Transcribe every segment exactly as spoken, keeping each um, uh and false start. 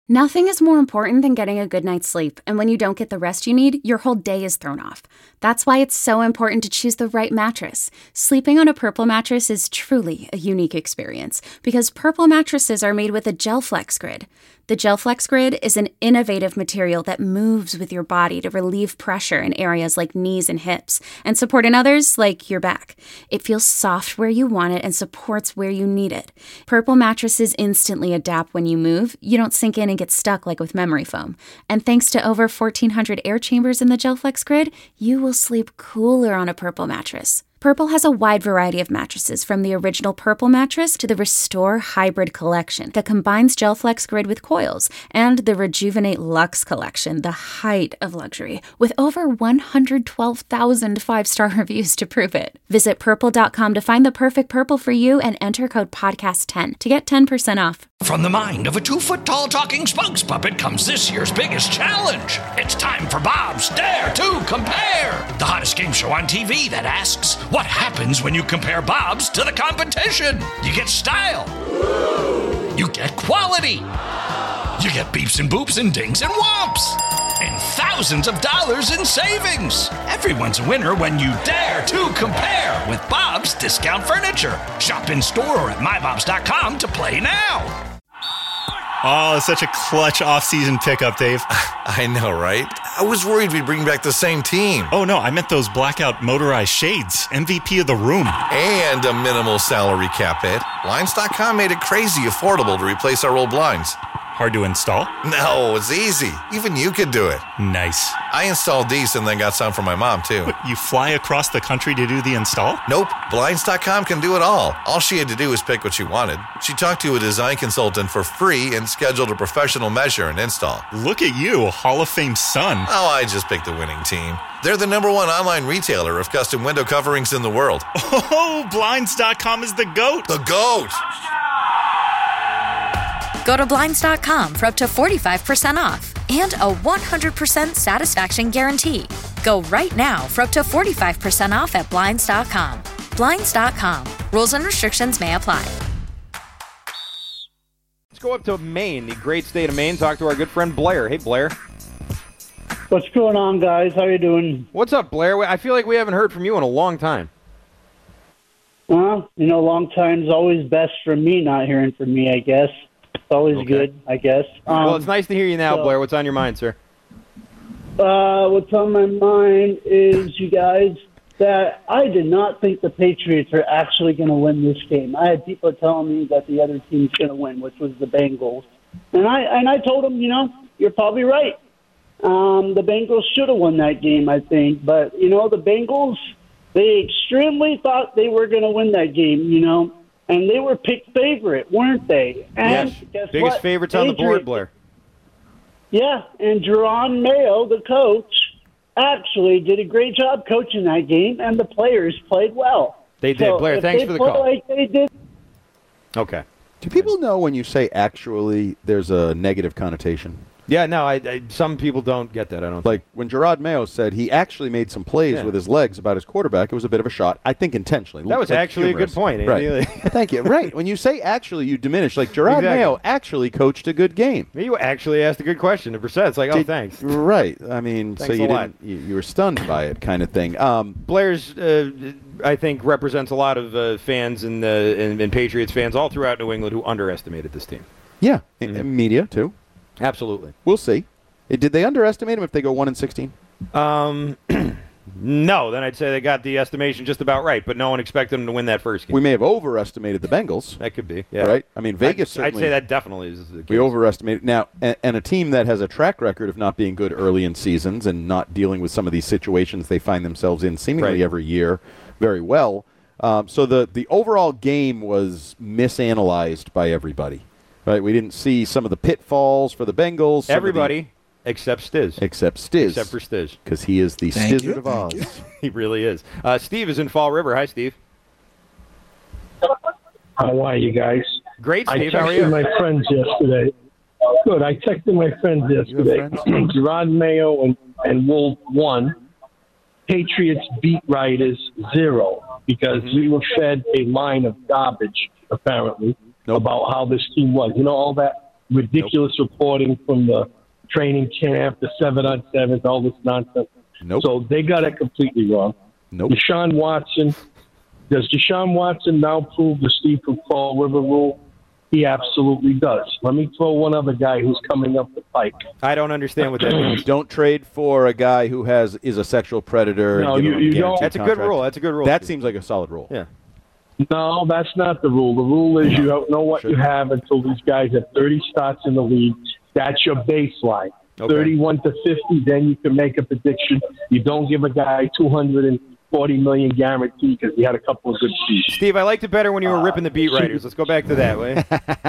Nothing is more important than getting a good night's sleep, and when you don't get the rest you need, your whole day is thrown off. That's why it's so important to choose the right mattress. Sleeping on a Purple mattress is truly a unique experience, because Purple mattresses are made with a GelFlex Grid. The GelFlex Grid is an innovative material that moves with your body to relieve pressure in areas like knees and hips, and support in others like your back. It feels soft where you want it and supports where you need it. Purple mattresses instantly adapt when you move. You don't sink in and get stuck like with memory foam. And thanks to over fourteen hundred air chambers in the GelFlex Grid, you will sleep cooler on a Purple mattress. Purple has a wide variety of mattresses, from the original Purple mattress to the Restore Hybrid collection that combines GelFlex Grid with coils, and the Rejuvenate Luxe collection, the height of luxury, with over one hundred twelve thousand five-star reviews to prove it. Visit purple dot com to find the perfect Purple for you and enter code podcast ten to get ten percent off. From the mind of a two-foot-tall talking spokes puppet comes this year's biggest challenge. It's time for Bob's Dare to Compare, the hottest game show on T V that asks, what happens when you compare Bob's to the competition? You get style. You get quality. You get beeps and boops and dings and whomps. And thousands of dollars in savings. Everyone's a winner when you dare to compare with Bob's Discount Furniture. Shop in store or at my bobs dot com to play now. Oh, such a clutch off-season pickup, Dave. I know, right? I was worried we'd bring back the same team. Oh, no, I meant those blackout motorized shades. M V P of the room. And a minimal salary cap hit. Blinds dot com made it crazy affordable to replace our old blinds. Hard to install? No, it's easy. Even you could do it. Nice. I installed these and then got some for my mom, too. What, you fly across the country to do the install? Nope. Blinds dot com can do it all. All she had to do was pick what she wanted. She talked to a design consultant for free and scheduled a professional measure and install. Look at you, Hall of Fame son. Oh, I just picked the winning team. They're the number one online retailer of custom window coverings in the world. Oh, Blinds dot com is the GOAT. The GOAT! Go to Blinds dot com for up to forty-five percent off and a one hundred percent satisfaction guarantee. Go right now for up to forty-five percent off at Blinds dot com. Blinds dot com. Rules and restrictions may apply. Let's go up to Maine, the great state of Maine, talk to our good friend Blair. Hey, Blair. What's going on, guys? How you doing? What's up, Blair? I feel like we haven't heard from you in a long time. Well, you know, long time's always best for me, not hearing from me, I guess. It's always okay. Good, I guess. Um, well, it's nice to hear you now, so, Blair. What's on your mind, sir? Uh, what's on my mind is, you guys, that I did not think the Patriots are actually going to win this game. I had people telling me that the other team's going to win, which was the Bengals. And I and I told them, you know, you're probably right. Um, the Bengals should have won that game, I think. But, you know, the Bengals, they extremely thought they were going to win that game, you know. And they were picked favorite, weren't they? And yes, guess biggest what? favorites on the board, Blair. Yeah, and Jerome Mayo, the coach, actually did a great job coaching that game, and the players played well. They did, so Blair. Thanks for the call. Like they did. Okay. Do people know when you say actually there's a negative connotation? Yeah, no, I, I, some people don't get that, I don't Like think. when Gerard Mayo said he actually made some plays Yeah. with his legs about his quarterback, it was a bit of a shot, I think intentionally. That was like actually humorous. a good point. Right. Thank you. Right. When you say actually, you diminish. Like Gerard Exactly. Mayo actually coached a good game. You actually asked a good question. The percent, it's like, oh, Did- thanks. Right. I mean, Thanks so you a lot. didn't. You, you were stunned by it, kind of thing. Um, Blair's, uh, I think, represents a lot of uh, fans and, uh, and, and Patriots fans all throughout New England who underestimated this team. yeah. Mhm. in media too. Absolutely. We'll see. Uh, Did they underestimate him if they go one and sixteen? Um, no, then I'd say they got the estimation just about right, but no one expected them to win that first game. We may have overestimated the Bengals. That could be, yeah. Right. I mean, Vegas. I'd, I'd certainly, say that definitely is the case. we overestimated now, and, and a team that has a track record of not being good early in seasons and not dealing with some of these situations they find themselves in seemingly Right. every year very well. Um, so the the overall game was misanalyzed by everybody. Right. We didn't see some of the pitfalls for the Bengals. some of the- Everybody except Stiz. except Stiz. Except for Stiz. because he is the Thank Stizzard you, of thank you. Oz. He really is. Uh, Steve is in Fall River. Hi, Steve. How are you guys? Great, I Steve. How are texted you? my friends yesterday. Good. I texted my friends yesterday. friends? Gerard Mayo and, and Wolf won. Patriots beat writers zero because Mm-hmm. we were fed a line of garbage, apparently, Nope. about how this team was. You know all that? ridiculous nope. reporting from the training camp, the seven on sevens, all this nonsense. Nope. So they got it completely wrong. Nope. Deshaun Watson, does Deshaun Watson now prove the Steve Paul River rule? He absolutely does. Let me throw one other guy who's coming up the pike. I don't understand what that means. Don't trade for a guy who has is a sexual predator. No, and you, you don't. That's a good rule. That's a good rule. That seems like a solid rule. Yeah. No, that's not the rule. The rule is you don't know what you have until these guys have thirty starts in the league. That's your baseline. Okay. thirty-one to fifty, then you can make a prediction. You don't give a guy two hundred forty million dollars guarantee because he had a couple of good seasons. Steve, I liked it better when you were uh, ripping the beat writers. Let's go back to that way.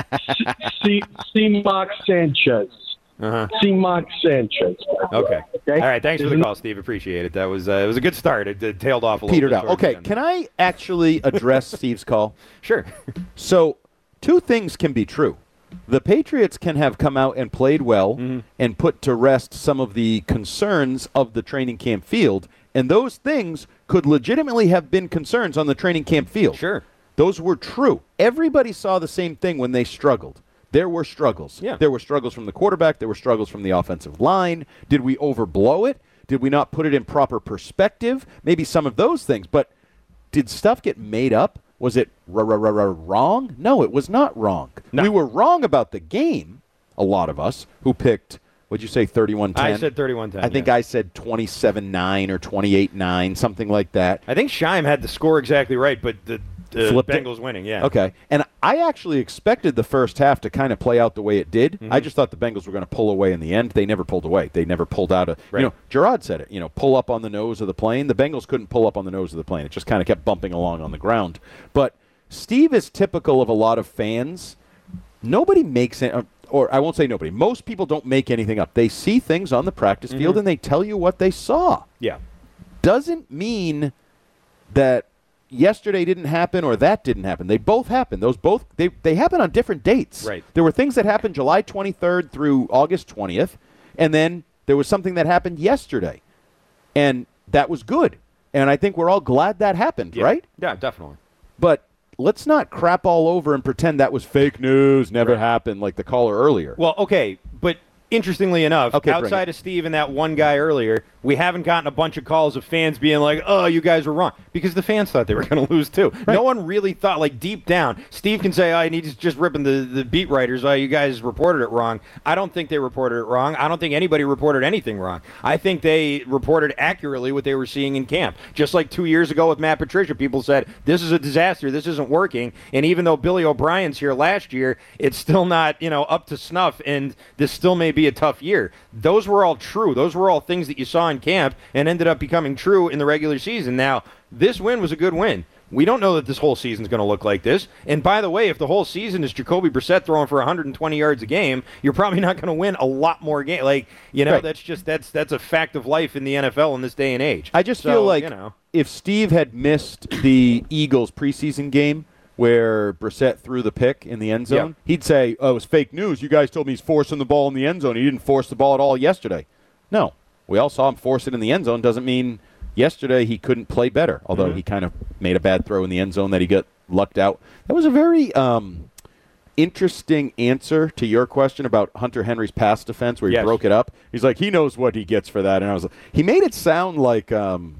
See, see Mark Sanchez. Uh-huh. See Mark Sanchez. Okay. okay. All right. Thanks for the call, Steve. Appreciate it. That was uh, it was a good start. It, it tailed off a little Petered bit. out. Okay. Can I actually address Steve's call? Sure. So, two things can be true. The Patriots can have come out and played well mm-hmm. and put to rest some of the concerns of the training camp field, and those things could legitimately have been concerns on the training camp field. Sure. Those were true. Everybody saw the same thing when they struggled. There were struggles. Yeah. There were struggles from the quarterback. There were struggles from the offensive line. Did we overblow it? Did we not put it in proper perspective? Maybe some of those things. But did stuff get made up? Was it r- r- r- r- wrong? No, it was not wrong. No. We were wrong about the game, a lot of us, who picked, what'd you say, thirty-one ten? I said thirty-one ten. I think yeah. I said twenty-seven nine or twenty-eight nine, something like that. I think Scheim had the score exactly right, but the uh, Flipped Bengals it? winning, yeah. Okay. And I actually expected the first half to kind of play out the way it did. Mm-hmm. I just thought the Bengals were going to pull away in the end. They never pulled away. They never pulled out a, Right. you know, Gerard said it, you know, pull up on the nose of the plane. The Bengals couldn't pull up on the nose of the plane. It just kind of kept bumping along on the ground. But Steve is typical of a lot of fans. Nobody makes it, or I won't say nobody. Most people don't make anything up. They see things on the practice field Mm-hmm. and they tell you what they saw. Yeah. Doesn't mean that yesterday didn't happen or that didn't happen. They both happened. Those both they they happen on different dates. Right. There were things that happened July twenty-third through August twentieth, and then there was something that happened yesterday, and that was good. And I think we're all glad that happened, Yeah. right? Yeah, definitely. But let's not crap all over and pretend that was fake news, never Right. happened, like the caller earlier. Well, okay, but interestingly enough, Okay, bring outside it. of Steve and that one guy earlier, we haven't gotten a bunch of calls of fans being like, oh, you guys were wrong. Because the fans thought they were going to lose, too. Right. No one really thought, like, deep down. Steve can say, oh, he's just ripping the, the beat writers. Oh, you guys reported it wrong. I don't think they reported it wrong. I don't think anybody reported anything wrong. I think they reported accurately what they were seeing in camp. Just like two years ago with Matt Patricia, people said, this is a disaster. This isn't working. And even though Billy O'Brien's here last year, it's still not, you know, up to snuff, and this still may be a tough year. Those were all true. Those were all things that you saw in camp and ended up becoming true in the regular season. Now, this win was a good win. We don't know that this whole season is going to look like this. And by the way, if the whole season is Jacoby Brissett throwing for one hundred twenty yards a game, you're probably not going to win a lot more games. Like, you know, Right. that's just that's that's a fact of life in the N F L in this day and age. I just So, feel like you know, if Steve had missed the Eagles preseason game where Brissett threw the pick in the end zone, Yeah. he'd say, oh, it was fake news. You guys told me he's forcing the ball in the end zone. He didn't force the ball at all yesterday. No. We all saw him force it in the end zone. Doesn't mean yesterday he couldn't play better, although Mm-hmm. he kind of made a bad throw in the end zone that he got lucked out. That was a very um, interesting answer to your question about Hunter Henry's pass defense where he Yes. broke it up. He's like, he knows what he gets for that. And I was like, he made it sound like um,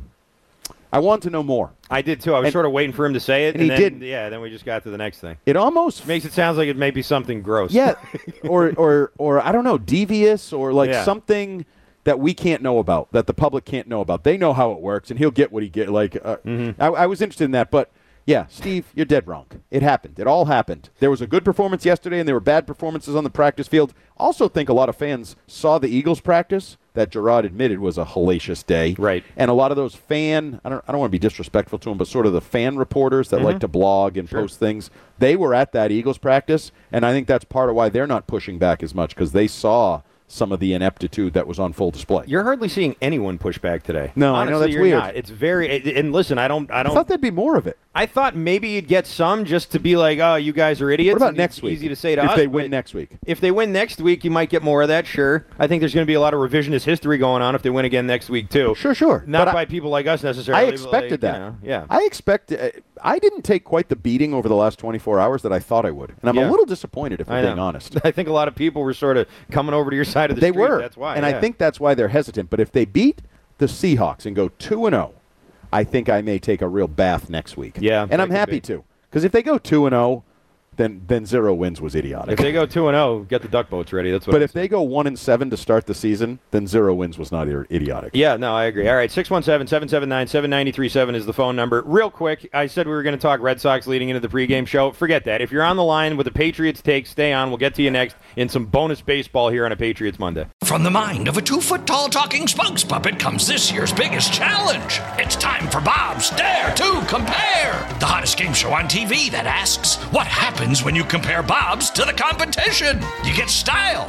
I want to know more. I did too. I was And- sort of waiting for him to say it, and he then, didn't. Yeah, then we just got to the next thing. It almost Makes it sound like it may be something gross. yeah, or or or I don't know, devious or like Yeah. something that we can't know about, that the public can't know about. They know how it works, and he'll get what he get. Like uh, Mm-hmm. I, I was interested in that, but yeah, Steve, you're dead wrong. It happened. It all happened. There was a good performance yesterday, and there were bad performances on the practice field. Also, think a lot of fans saw the Eagles practice that Gerard admitted was a hellacious day. Right. And a lot of those fan, I don't, I don't want to be disrespectful to them, but sort of the fan reporters that like to blog and post things, they were at that Eagles practice, and I think that's part of why they're not pushing back as much, because they saw some of the ineptitude that was on full display. You're hardly seeing anyone push back today. No, I know Honestly, that's you're weird. Not. It's very. And listen, I don't. I I don't. thought there'd be more of it. I thought maybe you'd get some just to be like, oh, you guys are idiots. What about and next it's week? Easy to say to if us. they win but next week. If they win next week, you might get more of that, sure. I think there's going to be a lot of revisionist history going on if they win again next week, too. Sure, sure. Not But by I, people like us necessarily. I but expected like, that. You know, yeah. I expected. I didn't take quite the beating over the last twenty-four hours that I thought I would. And I'm Yeah. a little disappointed, if I I'm being know. honest. I think a lot of people were sort of coming over to your side of the They street. were. That's why. And yeah. I think that's why they're hesitant. But if they beat the Seahawks and go two and oh, I think I may take a real bath next week. Yeah, And that I'm could happy be. to. Because if they go two and oh, then then zero wins was idiotic. If they go two and zero, get the duck boats ready. That's what. But I'm if they go one and seven to start the season, then zero wins was not ir- idiotic. Yeah, no, I agree. All right, six one seven, seven seven nine, seven nine three seven is the phone number. Real quick, I said we were going to talk Red Sox leading into the pregame show. Forget that. If you're on the line with the Patriots take, stay on. We'll get to you next in some bonus baseball here on a Patriots Monday. From the mind of a two-foot-tall talking spokes puppet comes this year's biggest challenge. It's time for Bob's Dare to Compare, the hottest game show on T V that asks, what happens when you compare Bob's to the competition? You get style.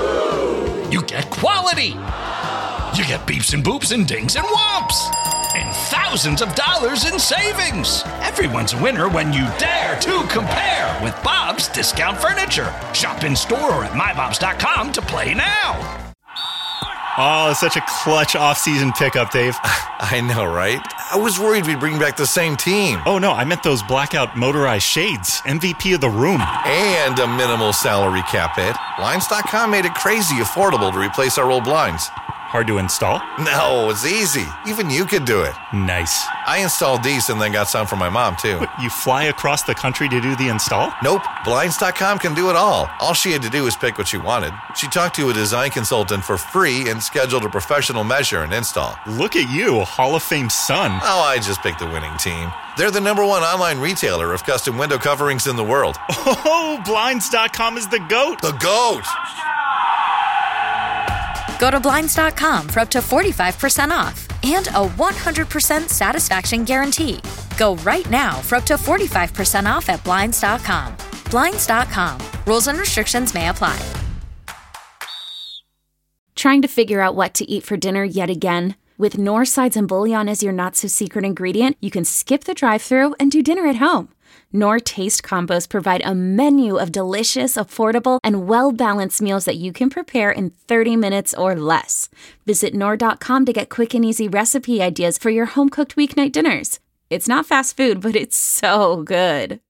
You get quality. You get beeps and boops and dings and whomps. And thousands of dollars in savings. Everyone's a winner when you dare to compare with Bob's Discount Furniture. Shop in store or at my bobs dot com to play now. Oh, such a clutch off-season pickup, Dave. I know, right? I was worried we'd bring back the same team. Oh, no, I meant those blackout motorized shades. M V P of the room. And a minimal salary cap hit. Blinds dot com made it crazy affordable to replace our old blinds. Hard to install? No, it's easy. Even you could do it. Nice. I installed these and then got some for my mom, too. What, you fly across the country to do the install? Nope. Blinds dot com can do it all. All she had to do was pick what she wanted. She talked to a design consultant for free and scheduled a professional measure and install. Look at you, Hall of Fame son. Oh, I just picked the winning team. They're the number one online retailer of custom window coverings in the world. Oh, Blinds dot com is the GOAT. The GOAT! Go to Blinds dot com for up to forty-five percent off and a one hundred percent satisfaction guarantee. Go right now for up to forty-five percent off at Blinds dot com. Blinds dot com. Rules and restrictions may apply. Trying to figure out what to eat for dinner yet again? With Knorr sides and bouillon as your not-so-secret ingredient, you can skip the drive-thru and do dinner at home. Knorr Taste Combos provide a menu of delicious, affordable, and well-balanced meals that you can prepare in thirty minutes or less. Visit Knorr dot com to get quick and easy recipe ideas for your home-cooked weeknight dinners. It's not fast food, but it's so good.